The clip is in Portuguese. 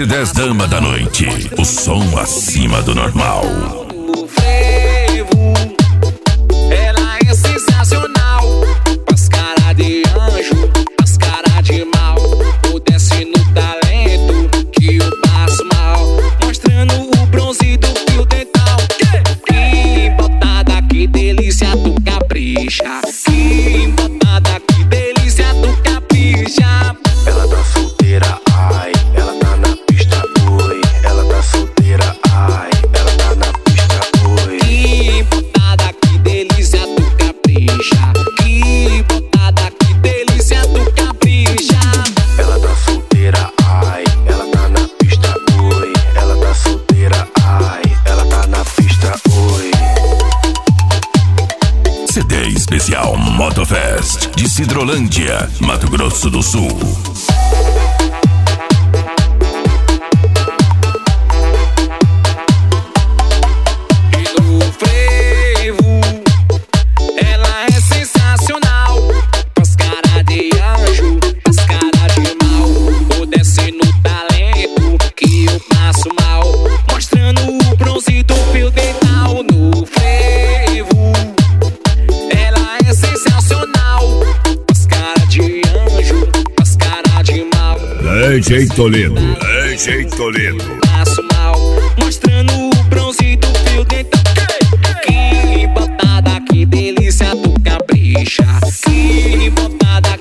S10 Dama da Noite. O som acima do normal. No frevo, ela é sensacional. Faz cara de anjo, faz cara de mal. O desce no talento que eu passo mal. Mostrando o bronze do fio dental. Que botada, que delícia, tu capricha. Que botada, que delícia, tu capricha. Ela tá solteira, ai, ela tá na pista, oi. Ela tá solteira, ai, ela tá na pista, oi. Que botada, que delícia, tu capricha. Que botada, que delícia, tu capricha. Ela tá solteira, ai, ela tá na pista, oi. Ela tá solteira, ai, ela tá na pista, oi. CD especial Motofest de Sidrolândia, Mato Grosso do Sul. No frevo, ela é sensacional. Faz cara de anjo, faz cara de mal. O desce no talento que eu passo mal. Mostrando o bronze do fio dental. No frevo, ela é sensacional. Faz cara de anjo, faz cara de mal. DJ Toledo, DJ Toledo. Passo mal, mostrando o bronze do fio dental. Que botada, que delícia, tu capricha. Que botada,